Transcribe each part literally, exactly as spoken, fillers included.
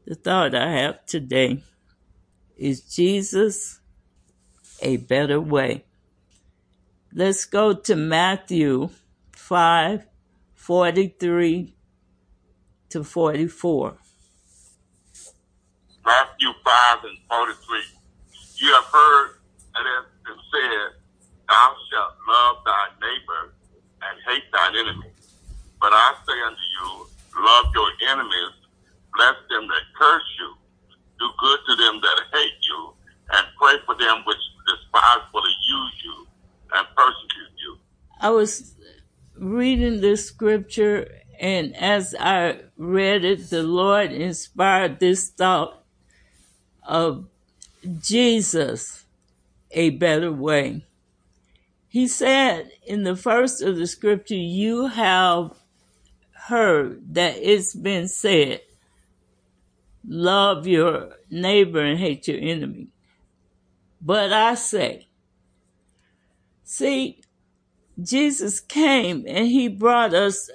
The thought I have today is Jesus a better way. Let's go to Matthew five, forty-three to forty-four. Matthew five and forty-three. You have heard that it has been said, thou shalt love thy neighbor and hate thine enemy. But I say unto you, love your enemies, bless them that curse you, do good to them that hate you, and pray for them which despitefully use you and persecute you. I was reading this scripture, and as I read it, the Lord inspired this thought of Jesus, a better way. He said in the first of the scripture, you have heard that it's been said, love your neighbor and hate your enemy. But I say, see, Jesus came and he brought us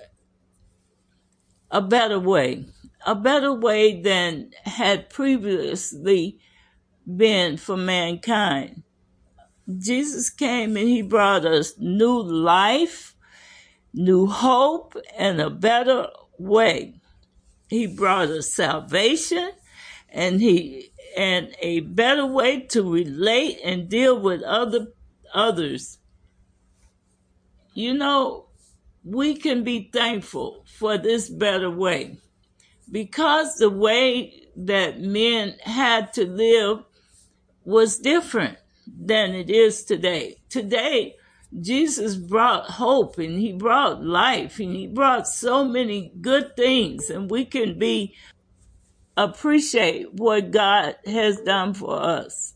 a better way, a better way than had previously been for mankind. Jesus came and he brought us new life, new hope, and a better way. He brought us salvation and he and a better way to relate and deal with other others. You know, we can be thankful for this better way because the way that men had to live was different than it is today. Today, Jesus brought hope and he brought life and he brought so many good things, and we can be appreciate what God has done for us.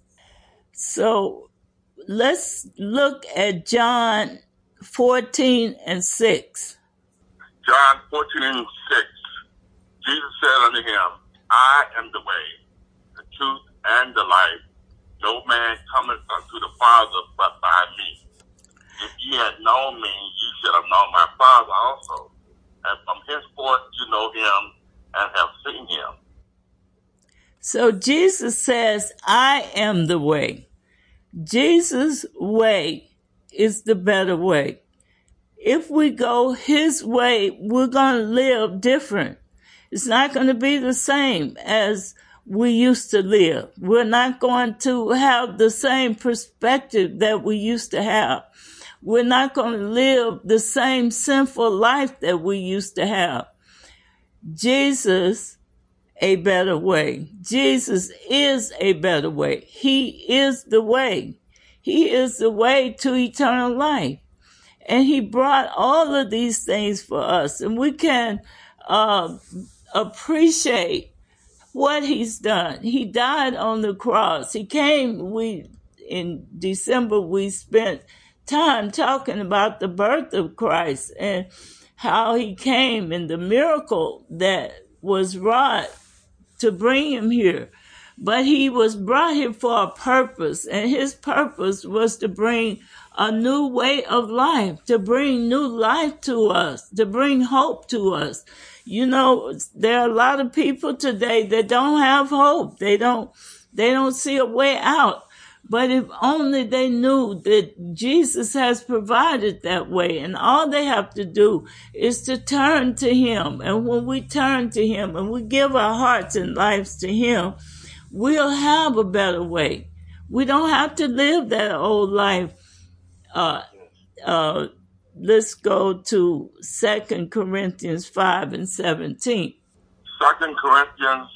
So let's look at John fourteen and six. John fourteen and six. Jesus said unto him, I am the way, the truth, and the life. No man cometh unto the Father but by me. If ye had known me, ye should have known my Father also. And from henceforth you know him and have seen him. So Jesus says, I am the way. Jesus' way is the better way. If we go his way, we're going to live different. It's not going to be the same as we used to live. We're not going to have the same perspective that we used to have. We're not going to live the same sinful life that we used to have. Jesus, a better way. Jesus is a better way. He is the way. He is the way to eternal life. And he brought all of these things for us. And we can uh, appreciate what he's done. He died on the cross. He came, we, in December, we spent time talking about the birth of Christ and how he came and the miracle that was wrought to bring him here. But he was brought here for a purpose, and his purpose was to bring a new way of life, to bring new life to us, to bring hope to us. You know, there are a lot of people today that don't have hope. They don't, they don't see a way out. But if only they knew that Jesus has provided that way, and all they have to do is to turn to him. And when we turn to him and we give our hearts and lives to him, we'll have a better way. We don't have to live that old life. Uh, uh, let's go to Second Corinthians five and seventeen. Second Corinthians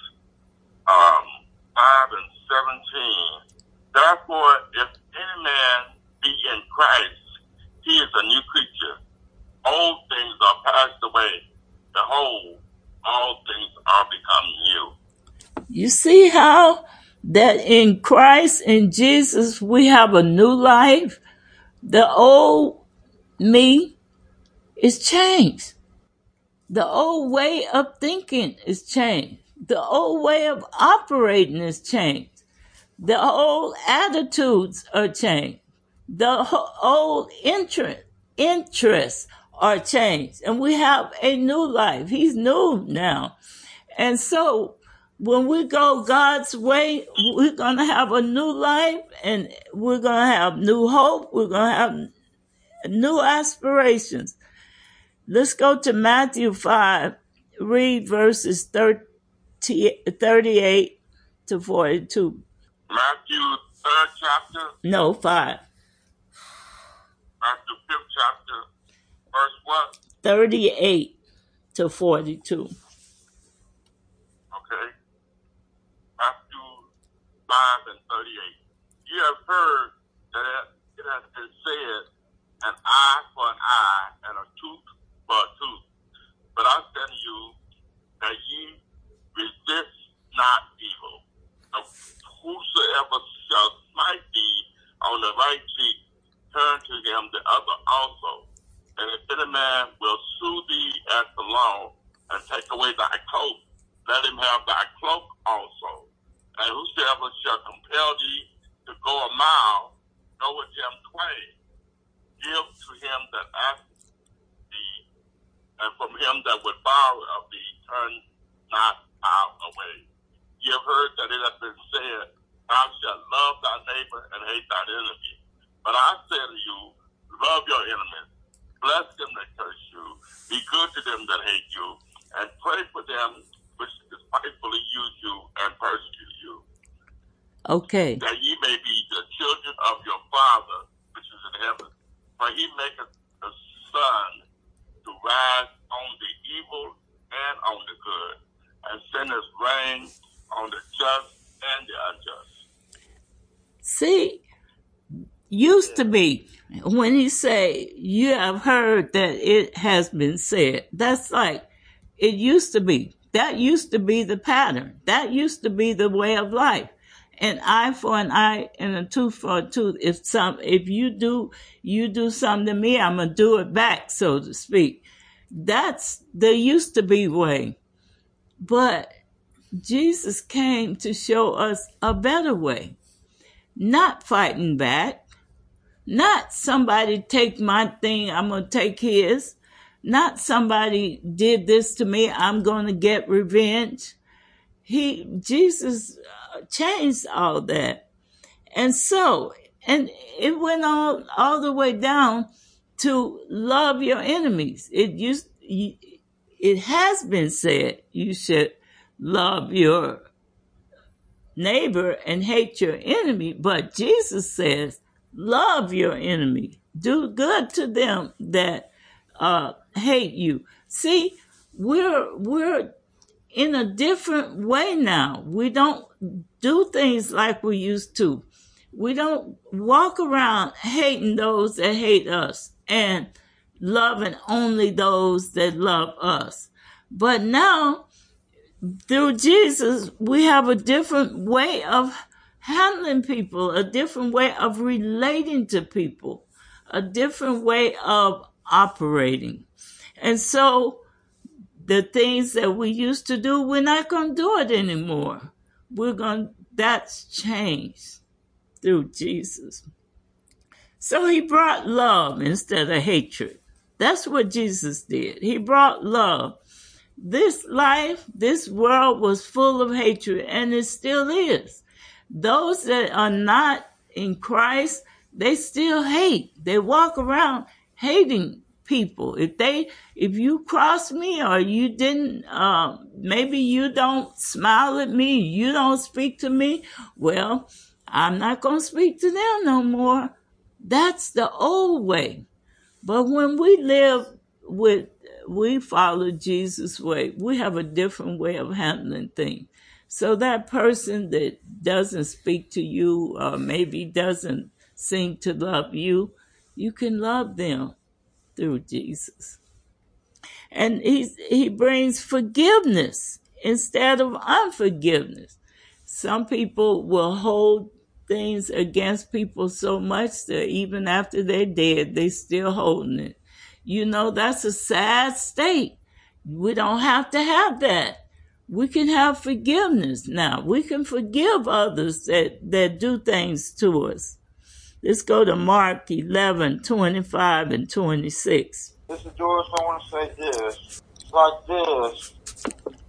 um, five and seventeen. Therefore, if any man be in Christ, he is a new creature. Old things are passed away. Behold, all things are become new. You see how that in Christ, in Jesus, we have a new life? The old me is changed. The old way of thinking is changed. The old way of operating is changed. The old attitudes are changed. The old interest, interests are changed. And we have a new life. He's new now. And so when we go God's way, we're going to have a new life, and we're going to have new hope. We're going to have new aspirations. Let's go to Matthew five, read verses thirty, thirty-eight to forty-two. Matthew third chapter. No, five. Matthew fifth chapter, verse what? thirty-eight to forty-two. Okay. Matthew five and thirty-eight. You have heard that it has been said, an eye for an eye and a tooth for a tooth. But I say to you that ye resist not evil. So whosoever shall smite thee on the right cheek, turn to him the other also. And if any man will sue thee at the law and take away thy coat, let him have thy cloak also. And whosoever shall compel thee to go a mile, go with him twain. Give to him that asketh thee, and from him that would borrow of thee, turn not out away. Ye have heard that it hath been said, thou shalt love thy neighbor and hate thine enemy. But I say to you, love your enemies, bless them that curse you, be good to them that hate you, and pray for them which despitefully use you and persecute you. Okay. That ye may be the children of your Father which is in heaven. For he maketh the sun to rise on the evil and on the good, and sendeth rain on the just and the unjust. See, used to be, when he say, you have heard that it has been said, that's like, it used to be. That used to be the pattern. That used to be the way of life. An eye for an eye and a tooth for a tooth. If some, if you do, you do something to me, I'm gonna do it back, so to speak. That's the used to be way. But Jesus came to show us a better way. Not fighting back. Not somebody take my thing, I'm gonna take his. Not somebody did this to me, I'm gonna get revenge. He, Jesus changed all that. And so, and it went all, all the way down to love your enemies. It used, it has been said you should love your neighbor and hate your enemy, but Jesus says, love your enemy. Do good to them that uh, hate you. See, we're, we're in a different way now. We don't do things like we used to. We don't walk around hating those that hate us and loving only those that love us. But now, through Jesus, we have a different way of handling people, a different way of relating to people, a different way of operating. And so, the things that we used to do, we're not going to do it anymore. We're going, that's changed through Jesus. So he brought love instead of hatred. That's what Jesus did. He brought love. This life, this world was full of hatred, and it still is. Those that are not in Christ, they still hate. They walk around hating people. If they, if you cross me or you didn't, uh, maybe you don't smile at me, you don't speak to me, well, I'm not going to speak to them no more. That's the old way. But when we live with, we follow Jesus' way, we have a different way of handling things. So that person that doesn't speak to you or maybe doesn't seem to love you, you can love them through Jesus. And he's, he brings forgiveness instead of unforgiveness. Some people will hold things against people so much that even after they're dead, they still holding it. You know, that's a sad state. We don't have to have that. We can have forgiveness now. We can forgive others that, that do things to us. Let's go to Mark eleven, twenty-five and twenty-six. Mister George, I want to say this. It's like this. If we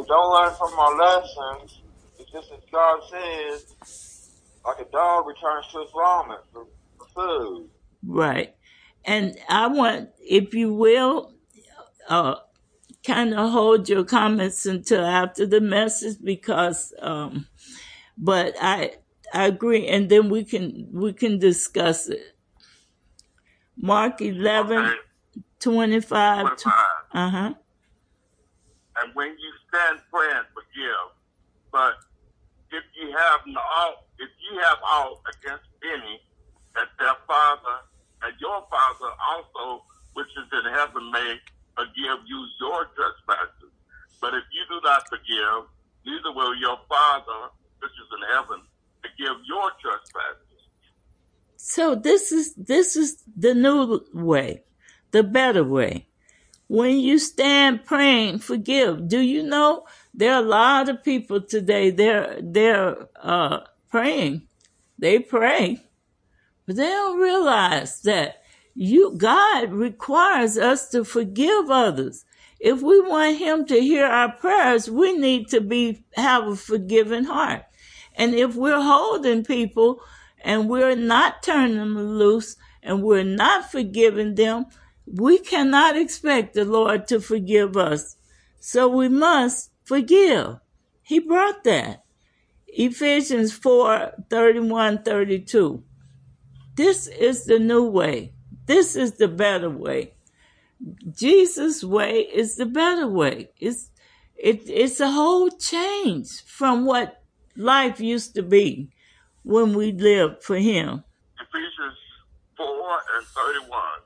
we don't learn from our lessons, it's just as God says, like a dog returns to its vomit for, for food. Right. And I want, if you will, uh, kind of hold your comments until after the message, because, um, but I, I agree, and then we can we can discuss it. Mark eleven, Okay. twenty-five. twenty-five. Uh huh. And when you stand praying, forgive. But if you have no, if you have aught against any, that their Father and your Father also, which is in heaven, may forgive you your trespasses. But if you do not forgive, neither will your Father, which is in heaven, forgive your trespasses. So this is this is the new way, the better way. When you stand praying, forgive. Do you know there are a lot of people today, they're they're uh praying. They pray, but they don't realize that you God requires us to forgive others. If we want him to hear our prayers, we need to be have a forgiving heart. And if we're holding people and we're not turning them loose and we're not forgiving them, we cannot expect the Lord to forgive us. So we must forgive. He brought that. Ephesians four, thirty-one, thirty-two. This is the new way. This is the better way. Jesus' way is the better way. It's, it, it's a whole change from what life used to be when we lived for him. Ephesians four and thirty-one.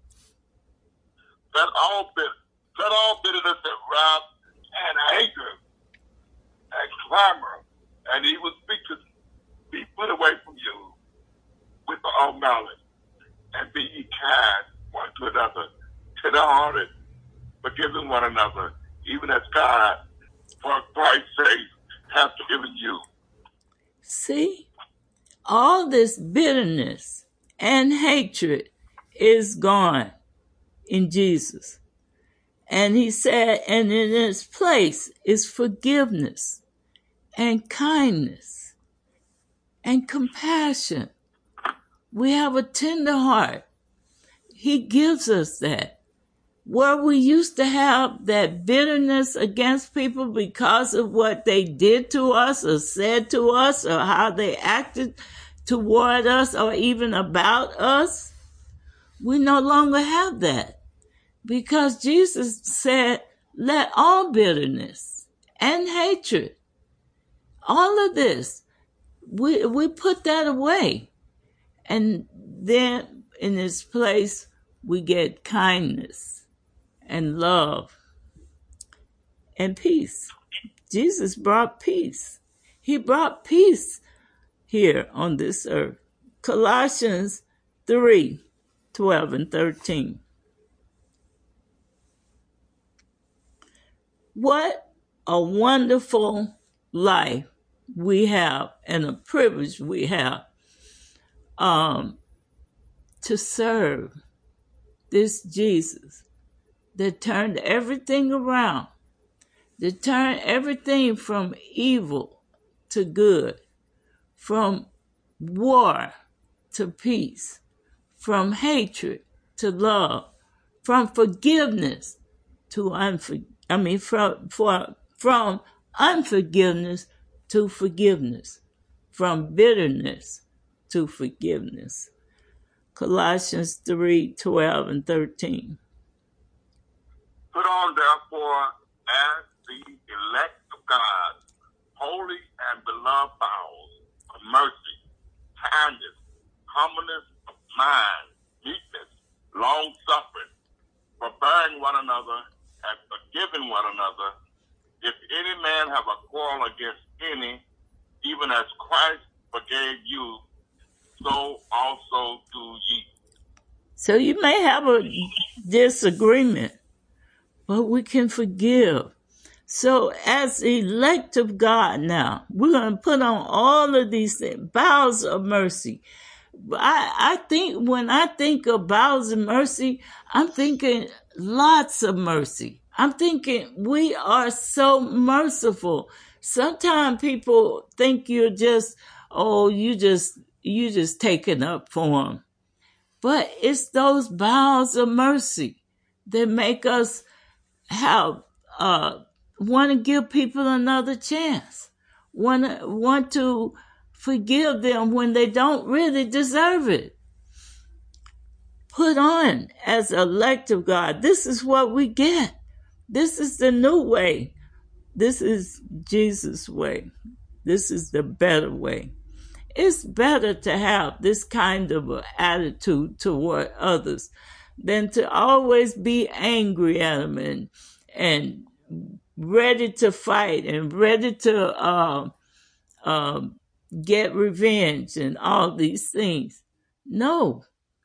Let all bit, let all bitterness and wrath and hatred and clamor and evil speeches be put away from you with all knowledge, and be ye kind one to another, tender-hearted, forgiving one another, even as God, for Christ's sake, hath forgiven you. See, all this bitterness and hatred is gone in Jesus. And he said, and in its place is forgiveness and kindness and compassion. We have a tender heart. He gives us that. Where we used to have that bitterness against people because of what they did to us or said to us or how they acted toward us or even about us, we no longer have that. Because Jesus said, let all bitterness and hatred, all of this, we we put that away. And then in its place, we get kindness and love and peace. Jesus brought peace. He brought peace here on this earth. Colossians three, twelve and thirteen. What a wonderful life we have and a privilege we have um, to serve this Jesus that turned everything around, that turned everything from evil to good, from war to peace, from hatred to love, from forgiveness to unforgiveness. I mean, from, for, from unforgiveness to forgiveness, from bitterness to forgiveness. Colossians three, twelve and thirteen. Put on, therefore, as the elect of God, holy and beloved bowels of mercy, kindness, humbleness of mind, meekness, long-suffering, forbearing one another, and forgiving one another, if any man have a quarrel against any, even as Christ forgave you, so also do ye. So you may have a disagreement, but we can forgive. So as elect of God now, we're going to put on all of these things, bowels of mercy. I, I think when I think of bowels of mercy, I'm thinking lots of mercy. I'm thinking we are so merciful. Sometimes people think you're just, oh, you just, you just taking up for them. But it's those bowels of mercy that make us have, uh, want to give people another chance. Want to, want to forgive them when they don't really deserve it. Put on as elect of God. This is what we get. This is the new way. This is Jesus' way. This is the better way. It's better to have this kind of an attitude toward others than to always be angry at them and, and ready to fight and ready to uh, uh, get revenge and all these things. No,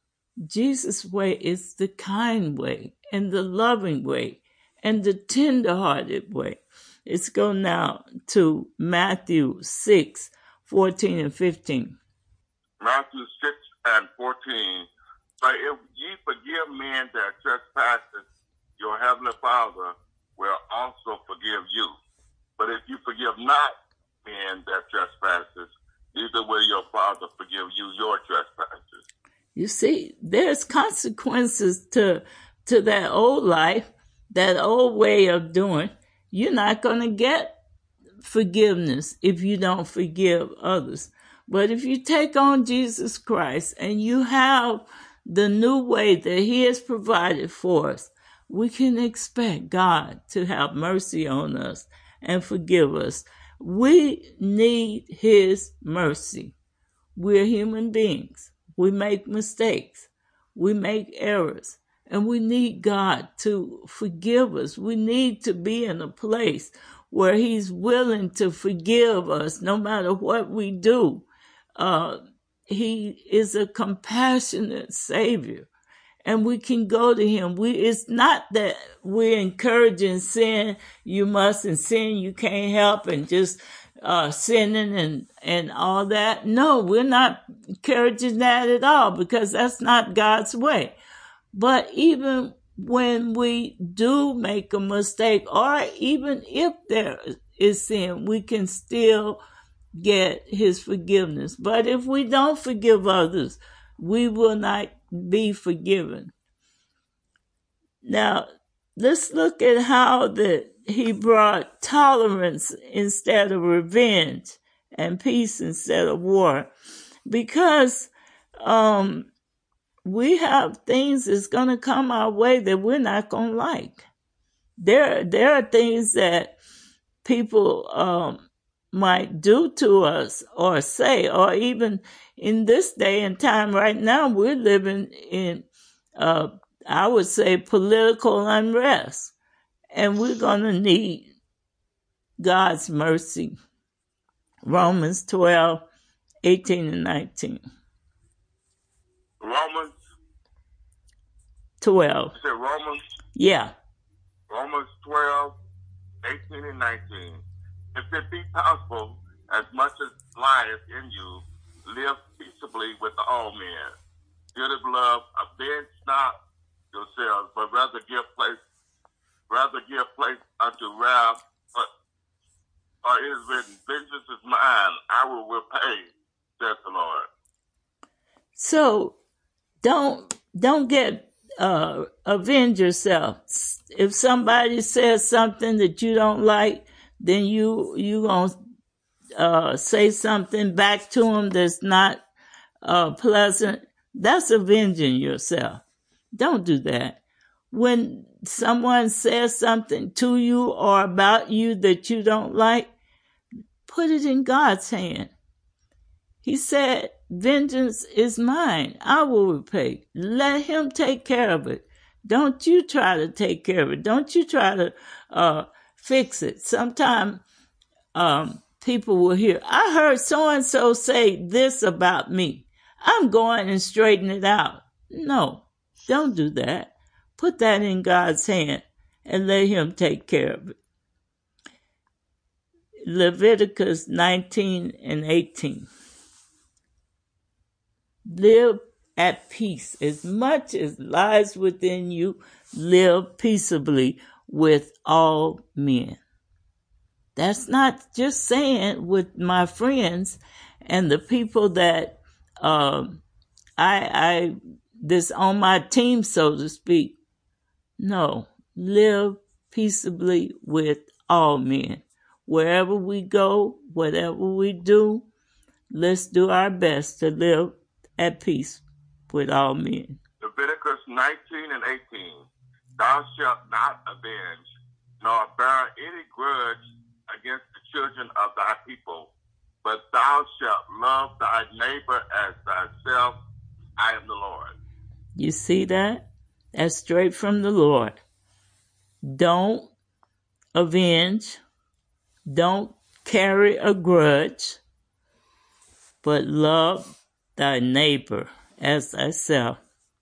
Jesus' way is the kind way and the loving way and the tender-hearted way. Let's go now to Matthew six, fourteen and fifteen. Matthew six and fourteen. But if ye forgive men their trespasses, your heavenly Father will also forgive you. But if you forgive not men their trespasses, neither will your Father forgive you your trespasses. You see, there's consequences to to that old life, that old way of doing. You're not going to get forgiveness if you don't forgive others. But if you take on Jesus Christ and you have the new way that he has provided for us, we can expect God to have mercy on us and forgive us. We need his mercy. We're human beings. We make mistakes. We make errors. And we need God to forgive us. We need to be in a place where he's willing to forgive us no matter what we do. Uh, he is a compassionate Savior. And we can go to him. We It's not that we're encouraging sin. You mustn't sin. You can't help and just uh, sinning and, and all that. No, we're not encouraging that at all because that's not God's way. But even when we do make a mistake, or even if there is sin, we can still get his forgiveness. But if we don't forgive others, we will not be forgiven. Now, let's look at how that he brought tolerance instead of revenge and peace instead of war. Because um, we have things that's going to come our way that we're not going to like. There, there are things that people um, might do to us or say, or even in this day and time right now, we're living in, uh, I would say, political unrest. And we're going to need God's mercy. Romans twelve, eighteen and nineteen. Romans twelve. You said Romans? Yeah. Romans twelve, eighteen and nineteen. If it be possible, as much as lieth in you, live peaceably with all men. Dearly beloved, avenge not yourselves, but rather give place, rather give place unto wrath. But for it is written, vengeance is mine, I will repay, says the Lord. So don't don't get uh, avenge yourself. If somebody says something that you don't like, then you you gonna uh, say something back to them that's not uh, pleasant. That's avenging yourself. Don't do that. When someone says something to you or about you that you don't like, put it in God's hand. He said, vengeance is mine. I will repay. Let him take care of it. Don't you try to take care of it. Don't you try to uh, fix it. Sometimes um, people will hear, I heard so-and-so say this about me. I'm going and straighten it out. No, don't do that. Put that in God's hand and let him take care of it. Leviticus nineteen and eighteen. Live at peace. As much as lies within you, live peaceably with all men. That's not just saying with my friends and the people that um, I, I this on my team, so to speak. No, live peaceably with all men. Wherever we go, whatever we do, let's do our best to live at peace with all men. Leviticus nineteen and eighteen. Thou shalt not avenge, nor bear any grudge against the children of thy people, but thou shalt love thy neighbor as thyself. I am the Lord. You see that? That's straight from the Lord. Don't avenge. Don't carry a grudge, but love thy neighbor as thyself.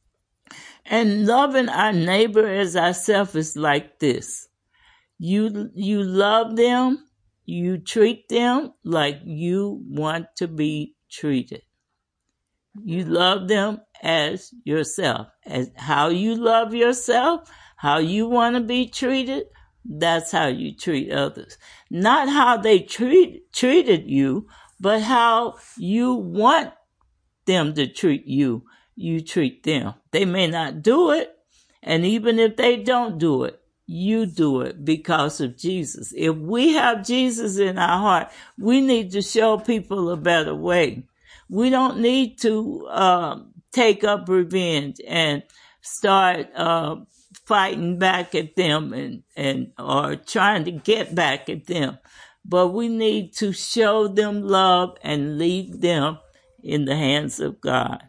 And loving our neighbor as ourselves is like this. You, you love them, you treat them like you want to be treated. You love them as yourself. As how you love yourself, how you want to be treated, that's how you treat others. Not how they treat, treated you, but how you want them to treat you, you treat them. They may not do it, and even if they don't do it, you do it because of Jesus. If we have Jesus in our heart, we need to show people a better way. We don't need to uh, take up revenge and start uh, fighting back at them and, and or trying to get back at them. But we need to show them love and leave them in the hands of God.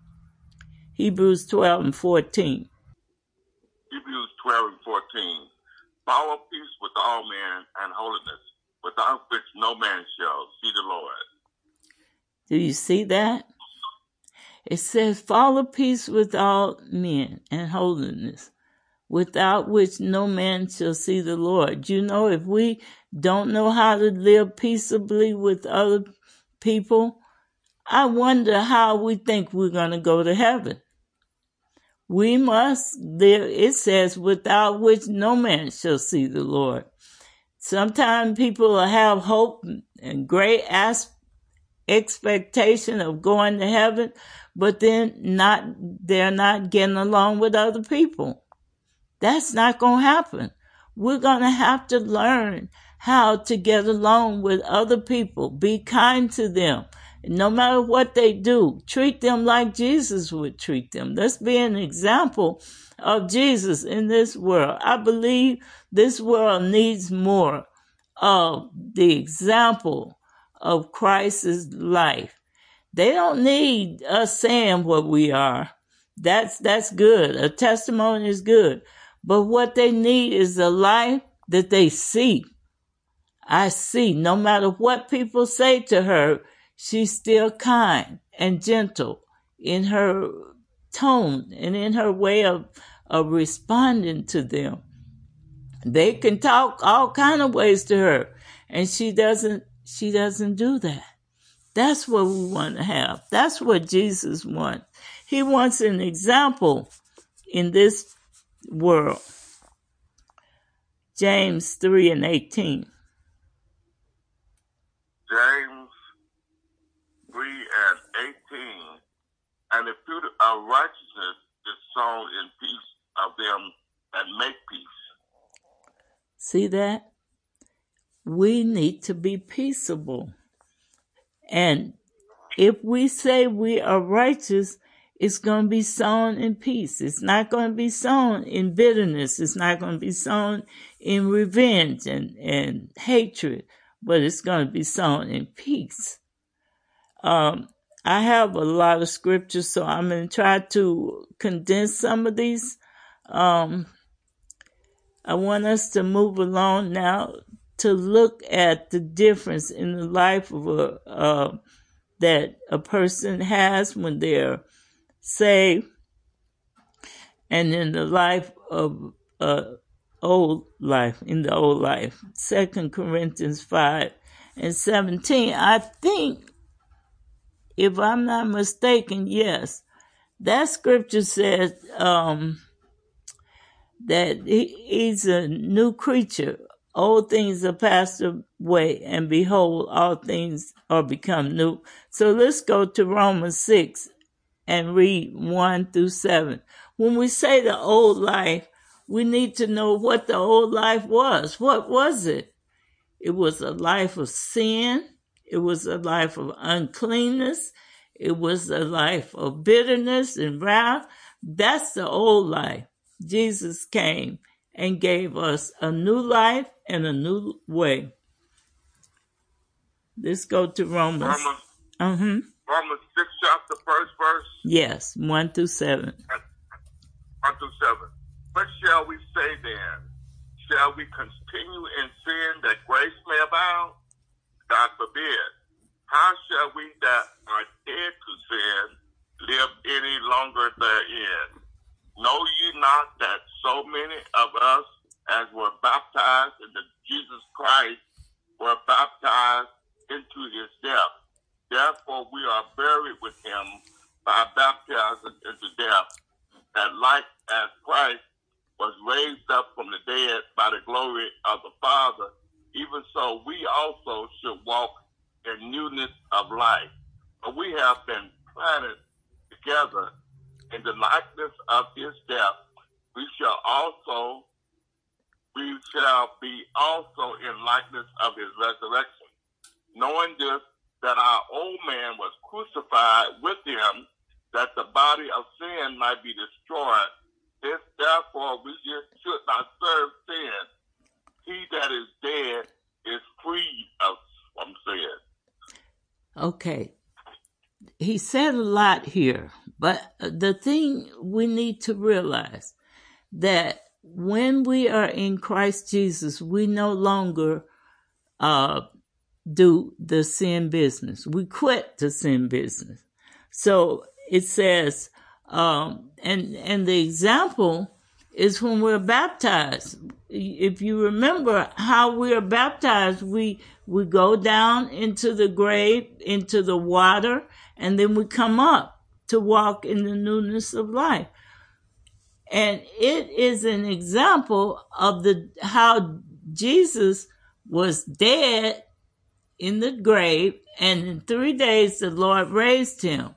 Hebrews twelve and fourteen. Hebrews twelve and fourteen. Follow peace with all men and holiness, without which no man shall see the Lord. Do you see that? It says, follow peace with all men and holiness, without which no man shall see the Lord. You know, if we don't know how to live peaceably with other people, I wonder how we think we're going to go to heaven. We must live, it says, without which no man shall see the Lord. Sometimes people will have hope and great aspirations, expectation of going to heaven, but then not they're not getting along with other people. That's not going to happen. We're going to have to learn how to get along with other people. Be kind to them. No matter what they do, treat them like Jesus would treat them. Let's be an example of Jesus in this world. I believe this world needs more of the example of Christ's life. They don't need us saying what we are. That's that's good. A testimony is good. But what they need is a life that they see. I see, no matter what people say to her, she's still kind and gentle in her tone and in her way of, of responding to them. They can talk all kind of ways to her, and she doesn't She doesn't do that. That's what we want to have. That's what Jesus wants. He wants an example in this world. James three and eighteen. James three and eighteen. And the fruit of righteousness is sown in peace of them that make peace. See that? We need to be peaceable. And if we say we are righteous, it's going to be sown in peace. It's not going to be sown in bitterness. It's not going to be sown in revenge and, and hatred, but it's going to be sown in peace. Um, I have a lot of scriptures, so I'm going to try to condense some of these. Um, I want us to move along now to look at the difference in the life of a, uh, that a person has when they're saved and in the life of uh, old life, in the old life. Second Corinthians five and seventeen. I think, if I'm not mistaken, yes, that scripture says um, that he, he's a new creature. Old things are passed away, and behold, all things are become new. So let's go to Romans six and read one through seven. When we say the old life, we need to know what the old life was. What was it? It was a life of sin. It was a life of uncleanness. It was a life of bitterness and wrath. That's the old life. Jesus came and gave us a new life and a new way. Let's go to Romans. Romans, uh-huh. Romans six, chapter, first verse. Yes, one through seven. one through seven. What shall we say then? Shall we continue in sin that grace may abound? God forbid. How shall we that are dead to sin live any longer therein? Know ye not that so many of us as were baptized into Jesus Christ were baptized into his death? Therefore we are buried with him by baptism into death, that like as Christ was raised up from the dead by the glory of the Father, even so we also should walk in newness of life. For we have been planted together in the likeness of his death. We shall also, we shall be also in likeness of his resurrection, knowing this, that our old man was crucified with him, that the body of sin might be destroyed. This, therefore, we should not serve sin. He that is dead is freed of from sin. Okay. He said a lot here, but the thing we need to realize that when we are in Christ Jesus, we no longer uh, do the sin business. We quit the sin business. So it says, um, and and the example is when we're baptized. If you remember how we are baptized, we we go down into the grave, into the water, and then we come up to walk in the newness of life. And it is an example of the how Jesus was dead in the grave, and in three days the Lord raised him.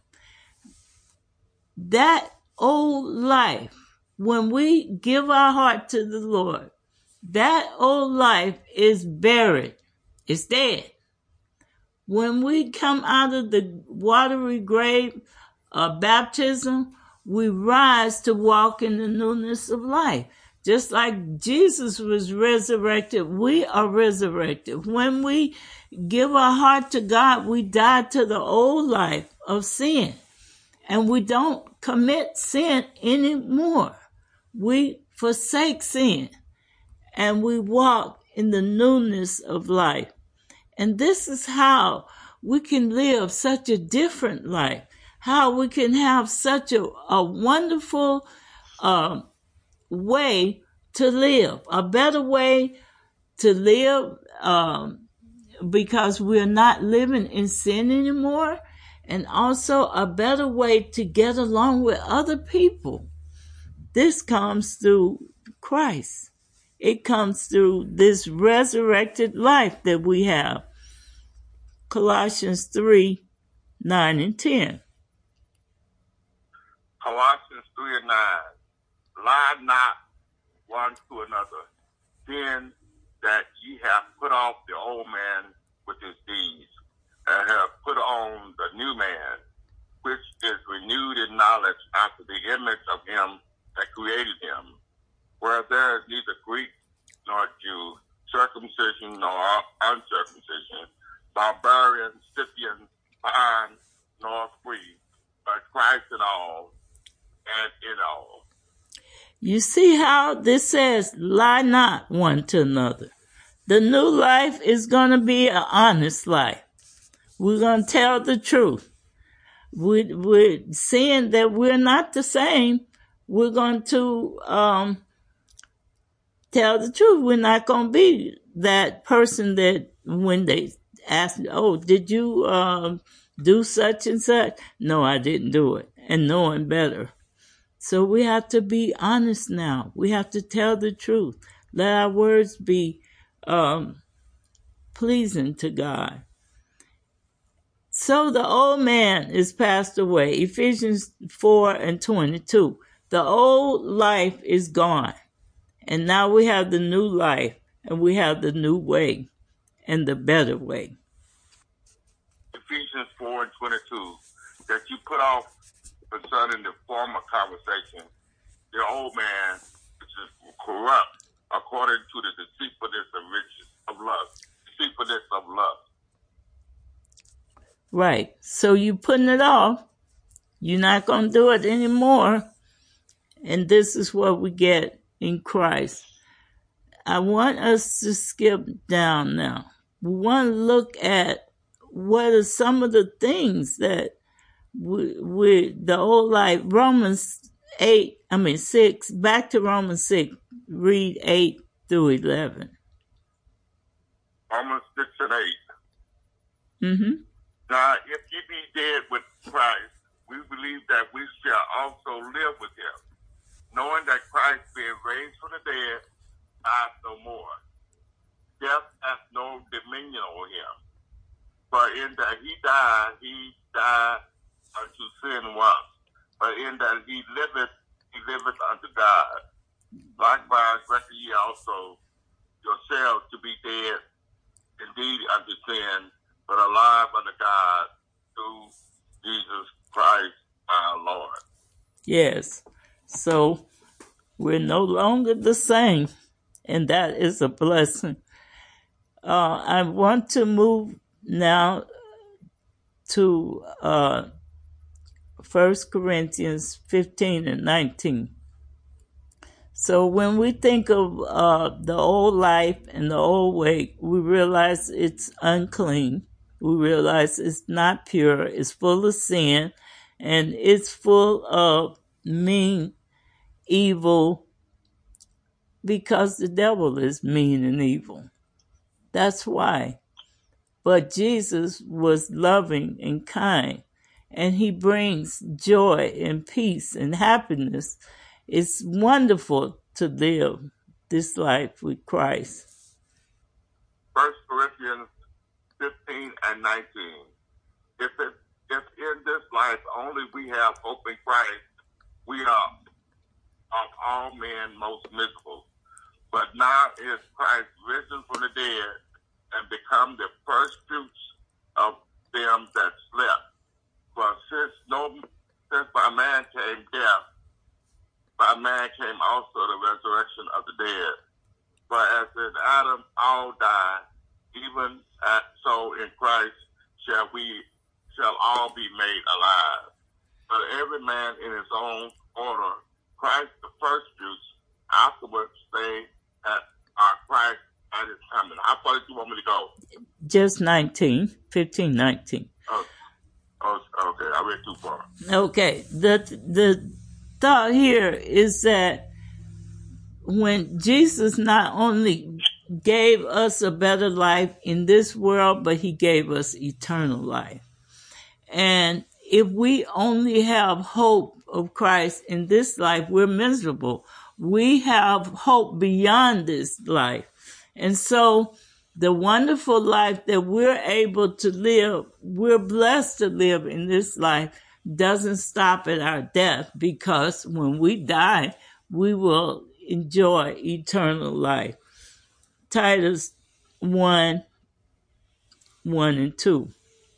That old life, when we give our heart to the Lord, that old life is buried. It's dead. When we come out of the watery grave of baptism, we rise to walk in the newness of life. Just like Jesus was resurrected, we are resurrected. When we give our heart to God, we die to the old life of sin. And we don't commit sin anymore. We forsake sin. And we walk in the newness of life. And this is how we can live such a different life. How we can have such a, a wonderful uh, way to live. A better way to live um, because we're not living in sin anymore. And also a better way to get along with other people. This comes through Christ. It comes through this resurrected life that we have. Colossians three, nine and ten. Colossians three and nine. Lie not one to another, then that ye have put off the old man with his deeds, and have put on the new man, which is renewed in knowledge after the image of him that created him, where there is neither Greek nor Jew, circumcision nor uncircumcision, barbarian, Scythian, bond nor free, but Christ in all and in all. You see how this says, lie not one to another. The new life is going to be an honest life. We're going to tell the truth. We, we're seeing that we're not the same. We're going to um, tell the truth. We're not going to be that person that when they ask, oh, did you um, do such and such? No, I didn't do it. And knowing better. So we have to be honest now. We have to tell the truth. Let our words be um, pleasing to God. So the old man is passed away. Ephesians four and twenty-two. The old life is gone. And now we have the new life. And we have the new way. And the better way. Ephesians four and twenty-two. That you put off concerning the former conversation, the old man, which is corrupt, according to the deceitfulness of riches of lust. Deceitfulness of lust. Right. So you putting it off. You're not going to do it anymore. And this is what we get in Christ. I want us to skip down now. We want to look at what are some of the things that we, we the old life, Romans eight, I mean six, back to Romans six, read eight through eleven. Romans six and eight. Mm-hmm. Now, if ye be dead with Christ, we believe that we shall also live with him, knowing that Christ being raised from the dead, dies no more. Death hath no dominion over him. For in that he died, he died unto sin once. But in that he liveth, he liveth unto God. Likewise, reckon ye also yourselves to be dead indeed unto sin, but alive unto God through Jesus Christ our Lord. Yes. So we're no longer the same, and that is a blessing. Uh, I want to move now to uh, First Corinthians fifteen and nineteen. So when we think of uh, the old life and the old way, we realize it's unclean. We realize it's not pure. It's full of sin, and it's full of mean, evil, because the devil is mean and evil. That's why. But Jesus was loving and kind, and he brings joy and peace and happiness. It's wonderful to live this life with Christ. First Corinthians fifteen and nineteen. If it, if in this life only we have hope in Christ, we are of all men most miserable. But now is Christ risen from the dead and become the first fruits of them that slept. For since no since by man came death, by man came also the resurrection of the dead. For as in Adam all die, even as so in Christ shall we shall all be made alive. But every man in his own order, Christ the first fruits, afterwards they that are Christ at his coming. How far do you want me to go? Just nineteen, fifteen, nineteen. Oh, oh, okay, I read too far. Okay, the the thought here is that when Jesus not only gave us a better life in this world, but he gave us eternal life. And if we only have hope of Christ in this life, we're miserable. We have hope beyond this life. And so the wonderful life that we're able to live, we're blessed to live in this life, doesn't stop at our death, because when we die, we will enjoy eternal life. Titus one, one and two.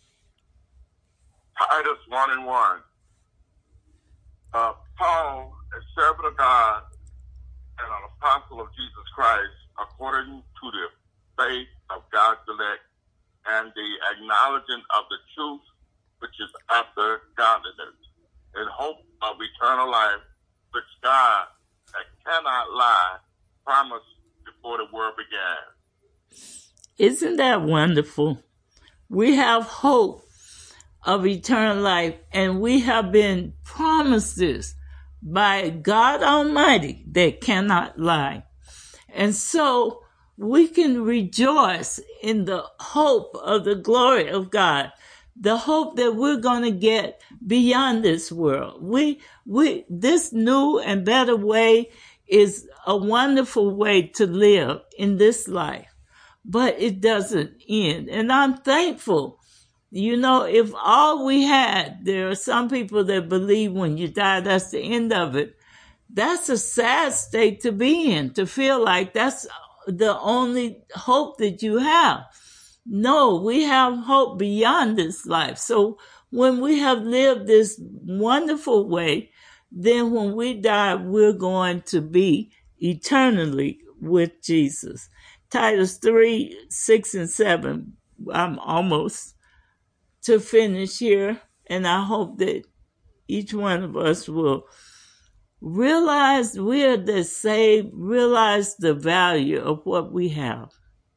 Titus one and one. Uh, Paul, a servant of God and an apostle of Jesus Christ, according to the faith of God's elect and the acknowledging of the truth which is after godliness, in hope of eternal life, which God, that cannot lie, promised before the world began. Isn't that wonderful? We have hope of eternal life, and we have been promised this by God Almighty that cannot lie. And so we can rejoice in the hope of the glory of God, the hope that we're going to get beyond this world. We, we, this new and better way is a wonderful way to live in this life, but it doesn't end. And I'm thankful. You know, if all we had, there are some people that believe when you die, that's the end of it. That's a sad state to be in, to feel like that's the only hope that you have. No, we have hope beyond this life. So when we have lived this wonderful way, then when we die, we're going to be eternally with Jesus. Titus three, six, and seven. I'm almost to finish here, and I hope that each one of us will realize we are the saved, realize the value of what we have.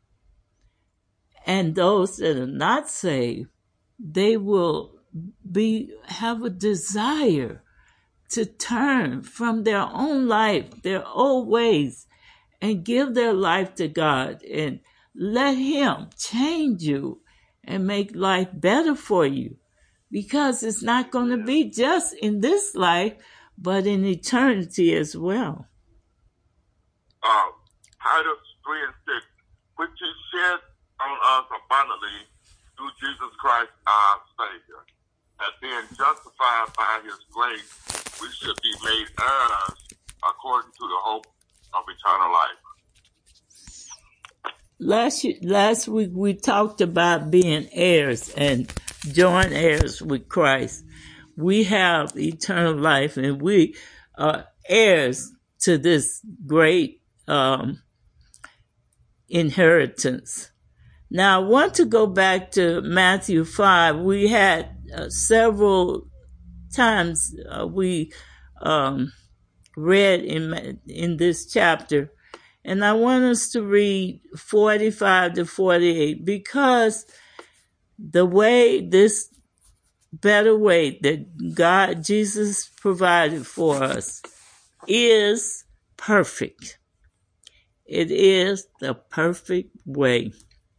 And those that are not saved, they will be have a desire to turn from their own life, their old ways, and give their life to God and let Him change you and make life better for you. Because it's not going to be just in this life, but in eternity as well. Uh, Titus three and six, which He shed on us abundantly through Jesus Christ our Savior, that being justified by His grace, we should be made heirs according to the hope of eternal life. Last last week we talked about being heirs and joint heirs with Christ. We have eternal life, and we are heirs to this great um, inheritance. Now, I want to go back to Matthew five. We had uh, several times uh, we um, read in in this chapter, and I want us to read forty-five to forty-eight, because the way, this better way that God, Jesus provided for us is perfect. It is the perfect way.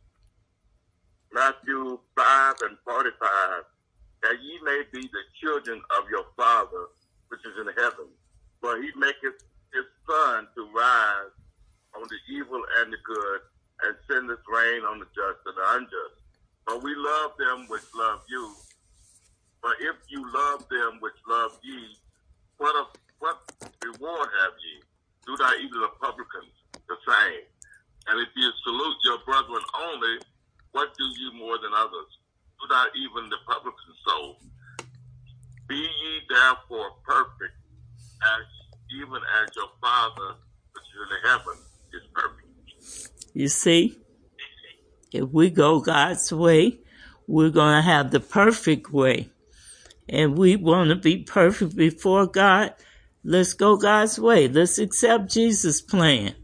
Matthew five and forty-five, that ye may be the children of your Father which is in heaven. For He maketh His sun to rise on the evil and the good, and sendeth rain on the just and the unjust. But we love them which love you. But if you love them which love ye, what of, what reward have ye? Do not even the publicans the same? And if you salute your brethren only, what do you more than others? Do not even the publicans so? Be ye therefore perfect, as even as your Father which is in heaven is perfect. You see, if we go God's way, we're going to have the perfect way. And we want to be perfect before God. Let's go God's way. Let's accept Jesus' plan.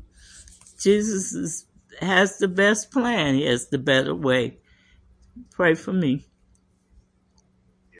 Jesus is, has the best plan. He has the better way. Pray for me.